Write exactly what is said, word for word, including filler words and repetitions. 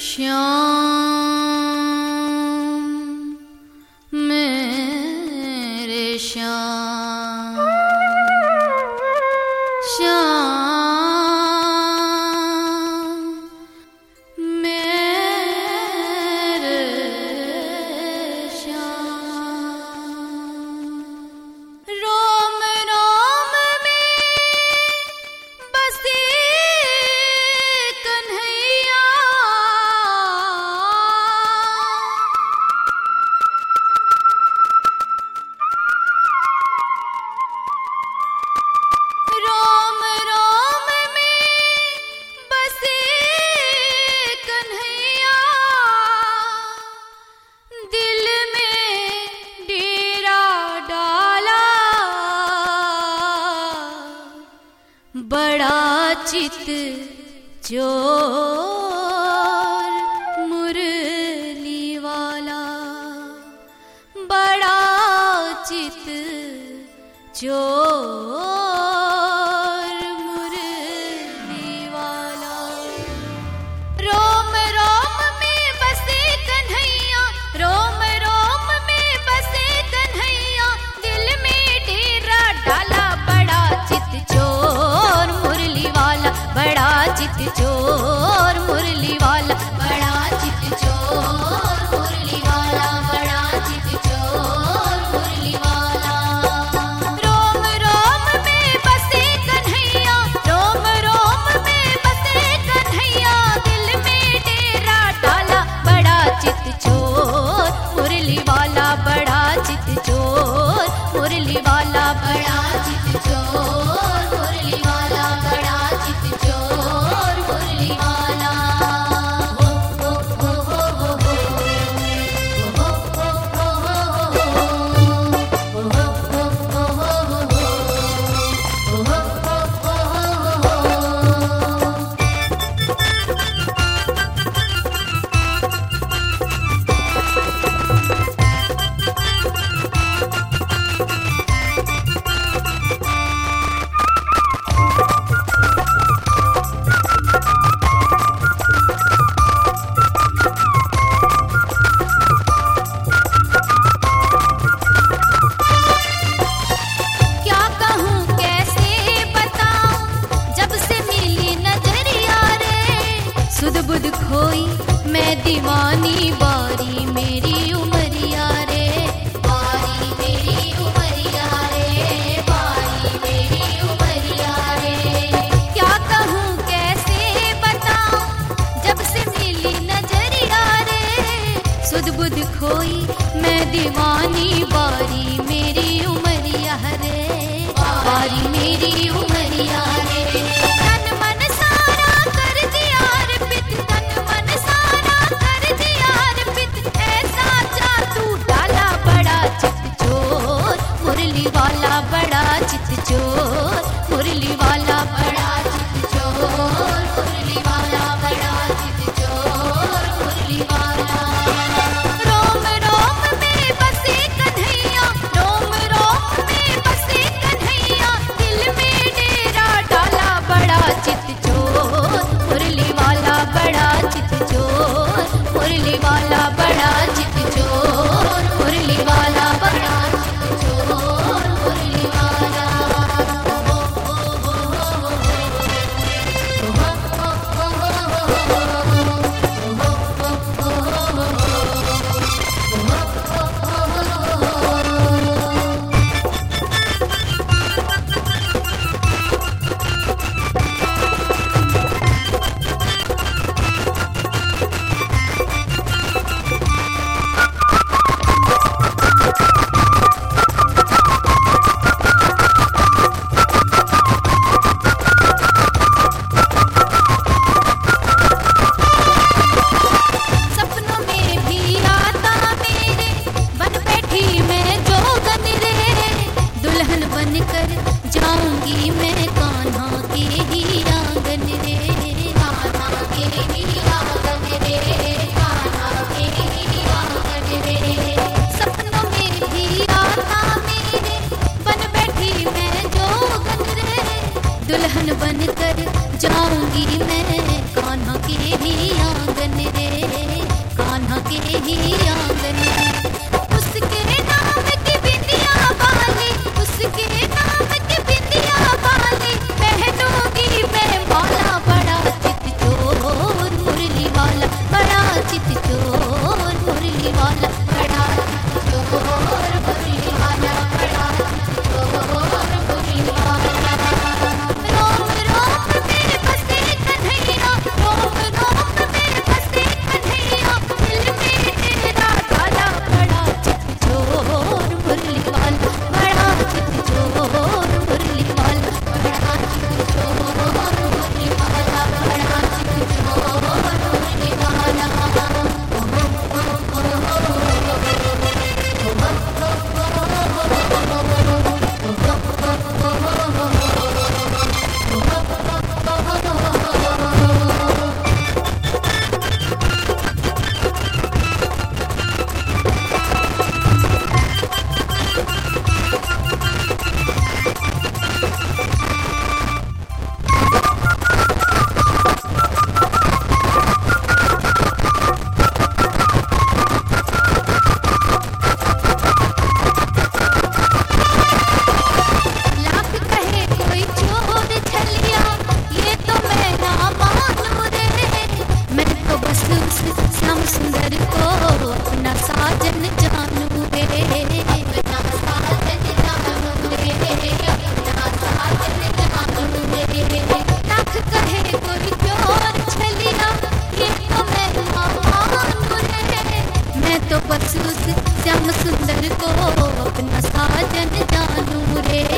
श्याम मेरे श्याम श्याम मेरे श्याम। रोम रोम में बसे कन्हैया, रोम रोम में बसे कन्हैया, दिल में डेरा डाला बड़ा चित चोर मुरली वाला, बड़ा चित चोर मुरली वाला। रोम रोम में बसे कन्हैया, रोम रोम में बसे कन्हैया, दिल में डेरा डाला बड़ा चित चोर मुरली वाला, बड़ा चित चोर मुरली वाला, बड़ा चित चोर मुरली वाला, बड़ा चित चोर मुरली वाला। रोम रोम में बसे कन्हैया, रोम रोम में बसे कन्हैया, दिल में डेरा डाला बड़ा चित चोर मुरली वाला, बड़ा चित चोर मुरली वाला, बड़ा चित चोर मुरली वाला, बड़ा चित चोर मुरली वाला। हो हो हो हो हो हो हो हो क्या कहूँ कैसे बताऊँ, जब से मिली नजरिया रे, सुध बुध खोई मैं दीवानी, बारी मेरी उमरिया रे, बारी मेरी उमरिया रे, बारी मेरी उमरिया रे। क्या कहूँ कैसे बताऊँ, जब से मिली नजरिया रे, सुध बुध खोई मैं दीवानी, बारी मेरी उमरिया रे, बारी मेरी उमरिया रे। तन मन सारा कर दिया अर्पित, तन मन सारा कर दिया अर्पित, ऐसा जादू डाला बड़ा चित चोर मुरली वाला, बड़ा चित चोर मुरली वाला, बड़ा चित चोर मुरली वाला, बड़ा चित चोर मुरली वाला। रोम रोम में बसे कन्हैया, रोम रोम में बसे कन्हैया, दिल में डेरा डाला बड़ा चित चोर मुरली वाला, बड़ा चित चोर मुरली वाला, बड़ा चित चोर मुरली वाला, बड़ा चित चोर मुरली वाला। हो हो हो हो हो सपनों में भी आता मेरे, बन बैठी मैं जोगन रे, दुल्हन बनकर जाऊंगी मैं कान्हा के ही आंगन रे, कान्हा के ही आंगन रे, कान्हा के ही आंगन रे। सपनों में भी आता मेरे, बन बैठी मैं जोगन रे, दुल्हन बनकर जाऊंगी मैं कान्हा के ही आंगन रे। के ही आंगन में। उसके नाम की बिंदिया वाली, उसके नाम की बिंदिया वाली पहनूंगी मैं माला। बड़ा चित चोर मुरली वाला, बड़ा चित चोर मुरली वाला, बड़ा चित चोर मुरली वाला, बड़ा चित चोर मुरली वाला। रोम रोम में बसे कन्हैया, रोम रोम में बसे कन्हैया, दिल में तेरा काला। बड़ा चित चोर मुरली वाला, बड़ा चित चोर मुरली वाला, बड़ा चित चोर मुरली वाला, बड़ा चित चोर मुरली वाला। लाख कहे कोई चोर छलिया, ये तो मैं ना मानूं रे। मैं तो बस उस श्याम सुंदर को अपना साजन जानूं रे, अपना साजन जानूं रे, अपना साजन जानूं रे। लाख कहे कोई चोर छलिया, ये तो मैं ना मानूं रे। मैं तो बस उस श्याम सुंदर को अपना साजन जानूं रे।